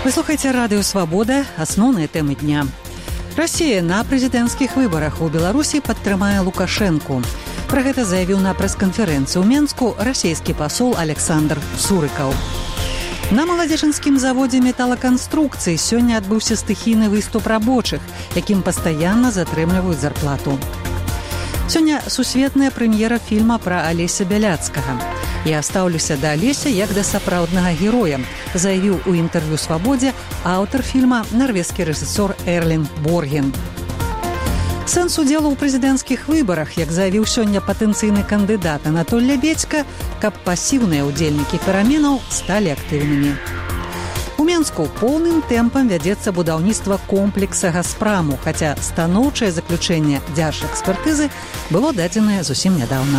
Вы слухаеце радыё «Свабода», асноўныя тэмы дня. Расія на прэзідэнцкіх выбарах у Беларусі падтрымае Лукашэнку. Пра гэта заявіў на прэс-канферэнцыі ў Менску расійскі пасол Александр Сурыкаў. На маладзечынскім заводзе металаканструкцыі сёння адбыўся стыхійны выступ рабочых, якім пастаянна затрымліваюць зарплату. Сёння сусветная прэм'ера фільма пра Алеся Бяляцкага. «Я стаўлюся да Алеся як да сапраўднага героя», заявіў у інтэрв'ю «Свабодзе» аўтар фільма нарвежскі рэжысёр Эрлін Борген. Сэнс удзелу ў прэзідэнцкіх выбарах, як заявіў сёння патэнцыйны кандыдат Анатоль Лябедзька, каб пасіўныя ўдзельнікі пераменаў сталі актыўнымі. У Менску поўным тэмпам вядзецца будаўніцтва комплекса «Газпраму», хаця станоўчае заключэнне дзяржэкспертызы было дадзенае зусім нядаўна.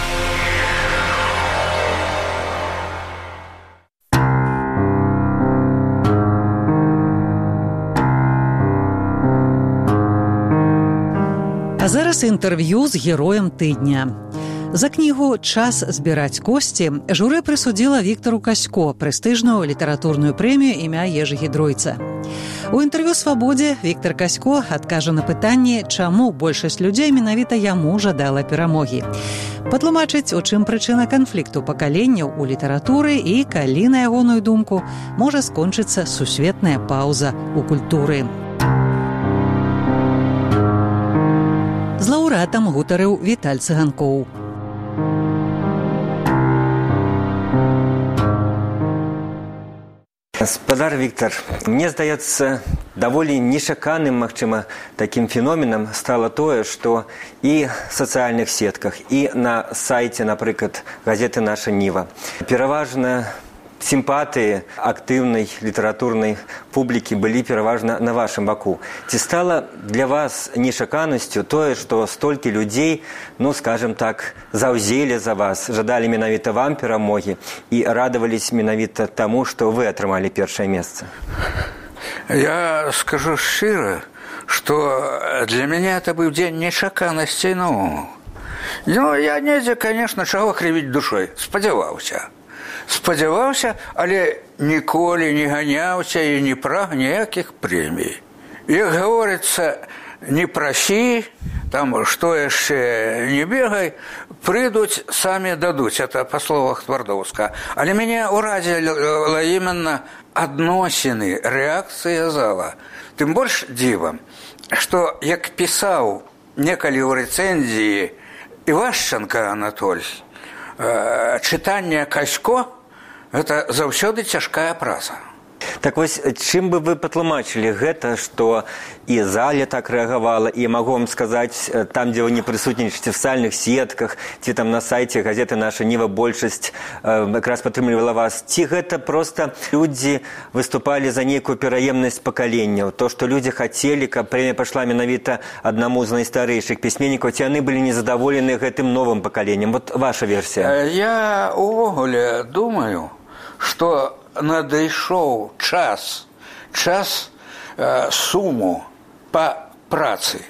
А зараз інтэрв'ю з героем тыдня. За кнігу «Час збіраць косці» журы прысудзіла Віктару Касько прэстыжную літаратурную прэмію імя Ежы Гідройца. У інтэрв'ю «Свабодзе» Віктар Касько адкажа на пытанні, чаму большасць людзей менавіта яму жадала перамогі. Патлумачыць, у чым прычына канфлікту пакаленняў у літаратуры і калі, на ягоную думку, можа скончыцца сусветная паўза ў культуры. З лаўрэатам гутарыў Віталь Цыганкоў. Спадар Віктар, мне здаецца, даволі нечаканым, магчыма, такім феноменам стала тое, што і в сацыяльных сетках, і на сайце, напрыклад, газеты «Наша Ніва» пераважна сімпатыі актыўнай літаратурнай публікі былі пераважна на вашым баку. Ці стала для вас нечаканасцю тое, што столькі людзей, скажем так, заўзелі за вас, жадалі менавіта вам перамогі і радавались менавіта таму, што вы атрымалі першае месца? Я скажу шчыра, што для мяне это быў дзень нечаканасцей. Я недзе, конечно, чаго крывіць душой, спадзяваўся, але ніколі не ганяўся і не праг ніякіх прэмій. Як гаворыцца, не прасі, там што яшчэ не бегай, прыйдуць, самі дадуць, это па словах Твардоўска. Але мяне ўразіла іменно адносіны, рэакцыя зала. Тым больш дзіва, што як пісаў некалі ў рэцэнзіі Івашченка Анатоль, чытанне Касько – гэта заўсёды цяжкая праца. Так вось, чым бы вы патлумачылі гэта, што і зале так рэагавала, і магу вам сказаць, там, дзе вы не прысутнічаеце в сацыяльных сетках, ці там на сайце газеты «Наша Ніва» большасць якраз падтрымлівала вас, ці гэта проста людзі выступалі за нейкую пераемнасць пакаленняў, то, што людзі хацелі, каб прэмія пайшла менавіта аднаму з найстарэйшых пісьменнікаў, ці яны былі незадаволены гэтым новым пакаленнем? Вот ваша версія. Я увогуле думаю, што надышоў час суму па працы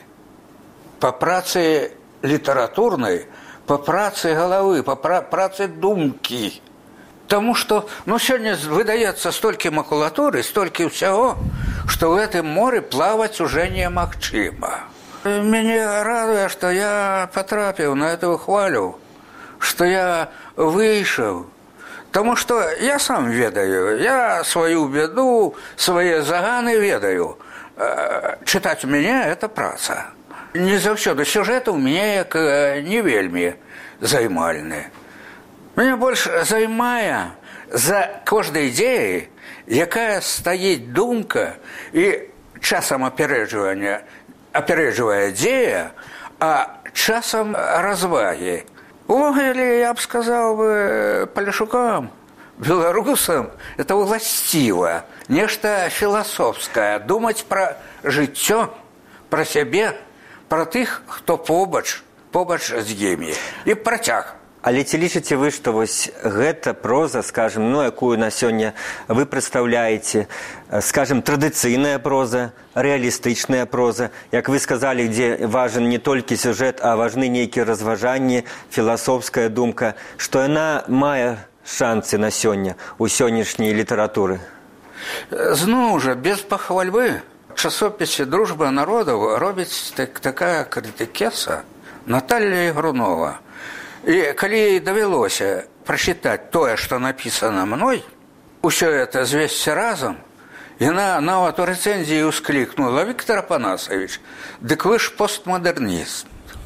літаратурнай, па працы галавы, па працы думкі. Таму што сёння выдаецца столькі макулатуры, столькі ўсяго, што ў гэтым моры плаваць уже немагчыма. Мяне радуе, што я патрапіў на эту хвалю, што я выйшаў. Таму што я сам ведаю, я сваю беду, свае заганы ведаю. Чытаць у мяне – это праца. Не заўсёды сюжэты ў мяне як не вельмі займальны. Мяне больш займае за кожнай ідзеяй, якая стаіць думка і часам апярэджвае дзея, а часам развагі. Увогуле, я б сказаў паляшукам, беларусам, это уласціва, нешта філасофскае, думаць пра жыццё, пра сябе, пра тых, хто побач з імі. І працяг. Але ці лічыце вы, што вось гэта проза, скажем, якую на сёння вы прадстаўляеце, скажем, традыцыйная проза, рэалістычная проза, як вы сказалі, дзе важен не толькі сюжэт, а важны нейкія разважанні, філасофская думка, што яна мае шансы на сёння у сённяшняй літаратуры? Зноў жа, без пахвальбы часопісе «Дружба народаў» робіць такая крытыкеса Наталья Ігрунова. І калі ей давялося прачытаць тое, што напісана мной, усё это звесці разам, яна нават у рэцэнзіі ўсклікнула: «Віктор Апанасович, дык вы ж постмадэрніст».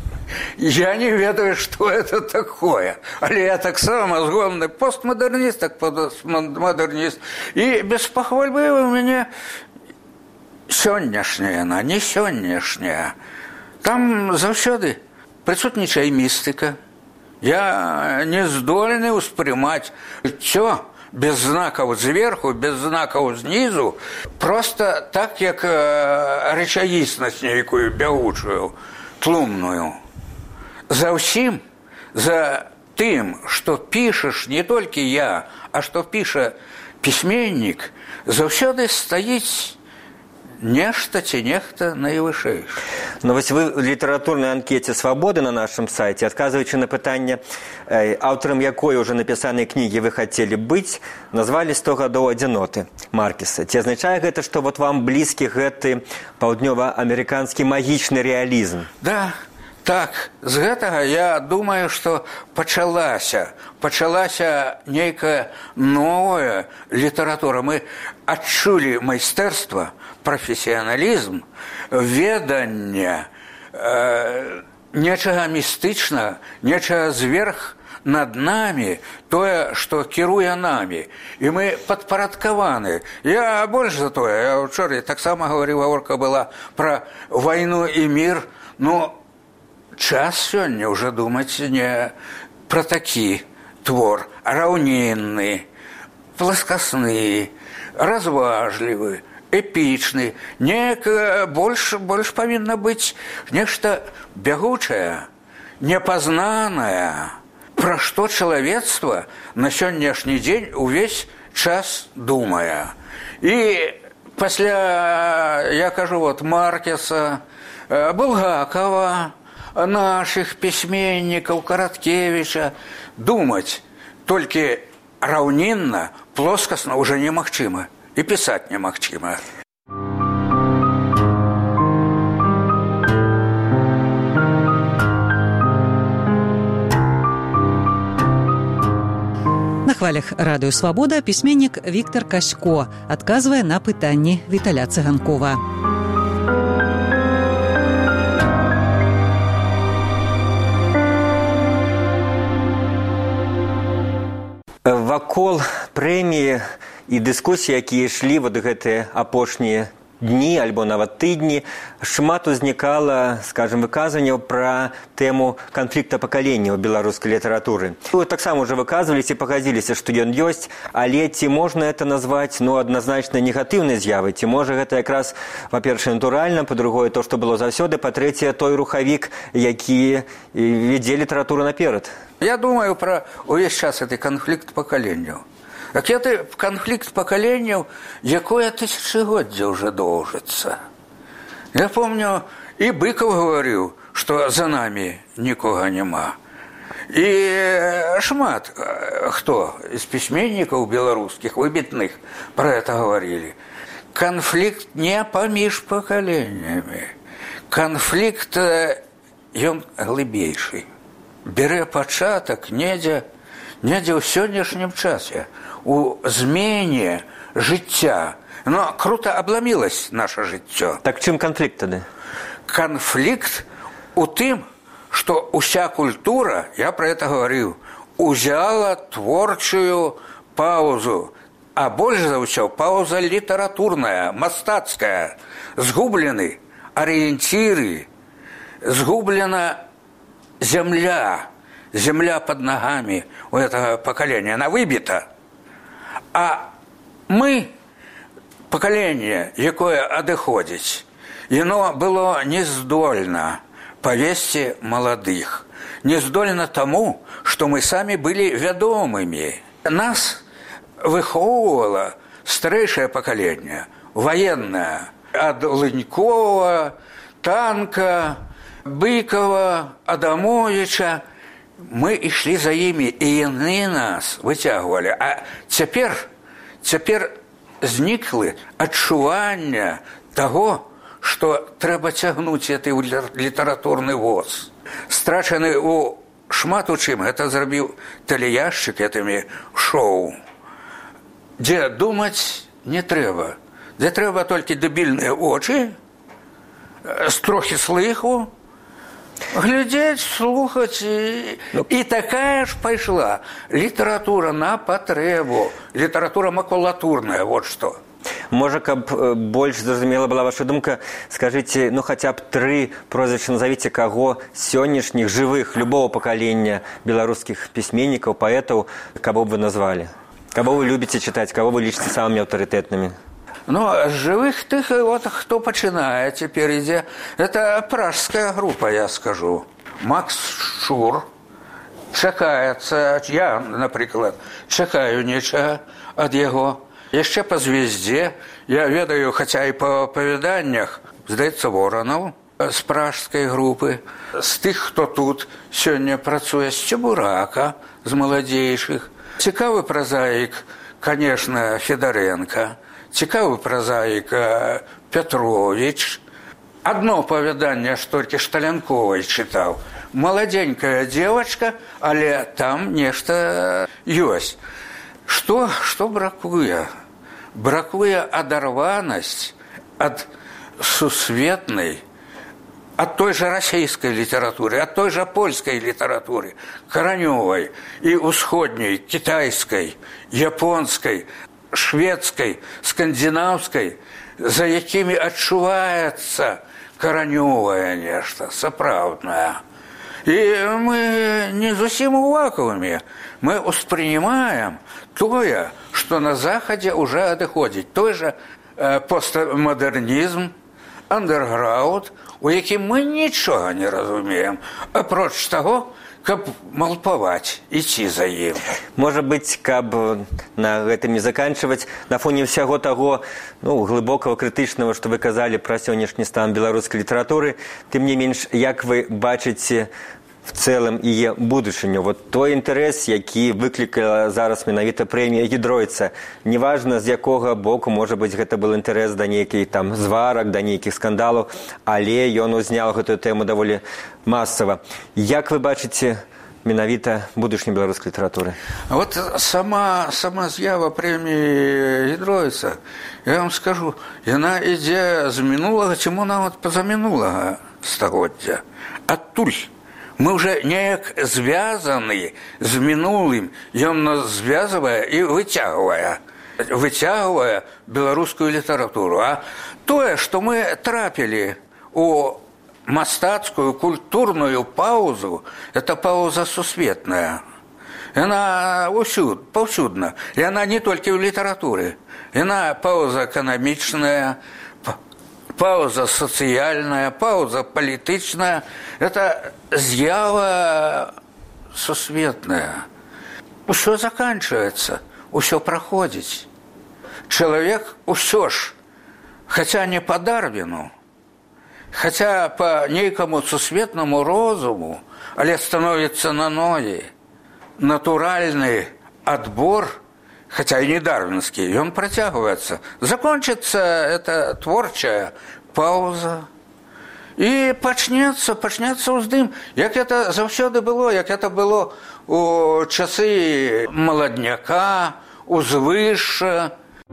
Я не ведаю, что это такое. Але я таксама згодны постмадэрніст, так постмадэрніст. І без пахвальбы у мяне сённяшняя, яна, не сённяшняя. Там заўсёды прысутнічае містыка. Я не здольны ўспрымаць жыццё без знакаў зверху, без знакаў знізу, просто так, як рэчаіснасць нейкую бягучую, тлумную. За ўсім, за тым, што пішаш не толькі я, а што піша пісьменнік, заўсёды стаіць нешта ці нехта найвышэйшы. Но вось вы в літаратурнай анкеце «Свабоды» на нашым сайце, адказваючы на пытанне, аўтарам якой уже напісанай кнігі вы хацелі быць, назвалі «100 гадоў адзіноты» Маркеса. Ці азначае гэта, што вот вам блізкі гэты паўднёва-амерыканскі магічны рэалізм? Да, так, з гэтага я думаю, што пачалася нейкая новая літаратура. Мы адчулі майстэрства, прафесіяналізм, веданне нечага містычна, нечага зверх над намі, тое, што кіруе намі. І мы падпарадкаваны. Я больш за тое, я учора таксама гаварыў, гаворка была пра вайну і мір. Ну, час сёння ўжо думаць не пра такі твор, а раўнінны, пласкасны, разважлівы, эпічны. Неяк больш павінна быць нешта бягучае, непазнанае, пра што чалавецтва на сённяшні дзень увесь час думае. І пасля, я кажу, вот Маркеса, Булгакова, наших пісьменнікаў, Караткевіча, думаць толькі раўнінна, плоскасна уже немагчыма. І пісаць немагчыма. На хвалях радыё «Свабода» пісьменнік Віктор Касько адказвае на пытанні Віталя Цыганкова. Вакол прэміі і дыскусіі, якія ішлі вот гэтыя апошнія дні альбо нават тыдні, шмат узнікала, скажем, выказванняў пра тэму канфлікта пакаленняў беларускай літаратуры. Вы таксама ўжо выказваліся і пагадзіліся, што ён ёсць, але ці можна это назваць, адназначна негатыўнай з'явай? Ці можа гэта якраз, па-першае, натуральна, па-другое, то, што было заўсёды, па-трэцяе, той рухавік, які вядзе літаратуру наперад? Я думаю про увесь час гэты канфлікт пакаленняў. Так это конфликт поколений, якое тысячегоддзя уже доўжыцца. Я помню, и Быков говорил, что за нами никого нема. И шмат кто из письменников белорусских, выбитных, про это говорили. Конфликт не паміж поколениями. Конфликт, ён глыбейший. Бярэ пачатак недзе ў сённяшнім часе, у змене жыцця. Но круто обломилось наше жыццё. Так чым конфликт тады? Конфликт у тым, что уся культура, я про это говорил, узяла творчую паузу, а больше за ўсё пауза литературная, мастацкая. Згублены ориентиры, згублена земля под ногами у этого поколения, она выбита. А мы, поколение, якое адыходзіць, яно было нездольно повесці маладых, нездольно тому, что мы сами были вядомыми. Нас выхоўвала старэйшае поколение, военное, от Лынькова, Танка, Быкова, Адамовича. Мы і шли за імі, і яны нас выцягвалі. А цяпер зніклі адчування таго, што трэба цягнуць гэты літаратурны воз. Страчаны у шмат у чым, гэта зрабіў тэлеяшчык гэтымі шоу, дзе думаць не трэба, дзе трэба толькі дэбільныя очы, з трохі слыху, глядзець, слухаць, і такая ж пайшла літаратура на патрэбу, літаратура макулатурная, вот што. Можа, каб больш зразумела была ваша думка, скажыце, ну хаця б 3 прозвішча назавіце, каго сённяшніх жывых любого пакалення беларускіх пісьменнікаў, паэтаў, каго б вы назвалі? Каго вы любіце чытаць, каго вы лічыце самымі аўтарытэтнымі? Ну, жывых тых, вот, хто пачынае цяпер ідзе, это пражская група, я скажу. Макс Шур чакаецца, я, напрыклад, чакаю нечага ад яго. Яшчэ па «Звездзе» я ведаю, хаця і па апавяданнях, здаецца, Воранаў з пражскай групы, з тых, хто тут сёння працуе, з Цыбурака, з маладзейшых. Цікавы празаік, конечно, Федаренко, цікавы празаік Петрович. Адно апавяданне ж толькі Шталянковай чытаў. Маладзенькая дзевачка, але там нешта ёсць. Што бракуе? Бракуе адарванасць ад сусветнай, ад той жа расійскай літаратуры, ад той жа польскай літаратуры, каранёвай і усходняй, кітайскай, японскай, шведскай, скандынаўскай, за якімі адчуваецца каранёвае нешта, сапраўднае. І мы не зусім у вакууме, мы успрынимаем тое, што на Захадзе уже адыходзіць. Той жа постмадэрнізм, андэрграунд, у якім мы нічога не разумеем, апроч таго, каб малпаваць, ісці за ім. Можа быць, каб на гэтым не заканчваць, на фоне ўсяго таго, глыбокага, крытычнага, што вы казалі пра сённяшні стан беларускай літаратуры, тым не менш, як вы бачыце в цэлым яе будучыню? Вот той інтарэс, які выклікала зараз менавіта прэмія Гідройца, неважна з якога боку, можа быць, гэта был інтарэс да нейкіх там зварак, да нейкіх скандалаў, але ён узняў гэтую тэму даволі масава. Як вы бачыце менавіта будучыню беларускай літаратуры? Вот сама з'ява прэміі Гідройца, я вам скажу, яна ідзе з мінулага, ці нават пазамінулага стагоддзя. Адтуль. Мы уже неяк звязаны з мінулым, ён нас звязвае і выцягвае беларускую літаратуру. А тое, што мы трапілі у мастацкую, культурную паузу, это пауза сусветная. Яна паўсюдна. Яна не толькі ў літаратуры. Яна пауза эканамічная, пауза сацыяльная, пауза палітычная. Это з'ява сусветная. Усё заканчивается, усё праходзіць. Чалавек усё ж, хаця не па Дарвіну, хаця па нейкаму сусветнаму розуму, але становіцца на ногі. Натуральны адбор, хаця і не дарвінскі, ён працягваецца. Закончыцца эта творчая пауза. І пачнецца ўздым, як это заўсёды было, як это было у часы маладняка, узвышша.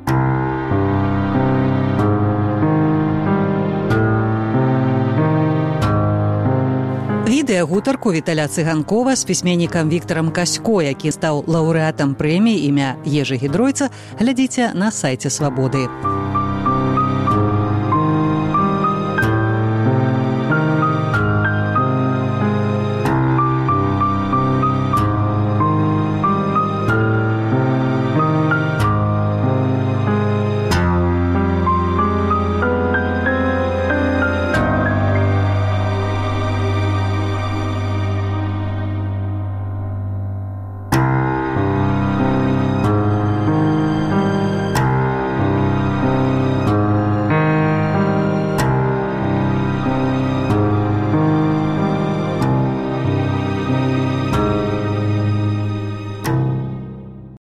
Відэагутарку Віталя Цыганкова з пісьменнікам Віктарам Касько, які стаў лаўрэатам прэміі імя Ежы Гідройца, глядзіце на сайце Свабоды.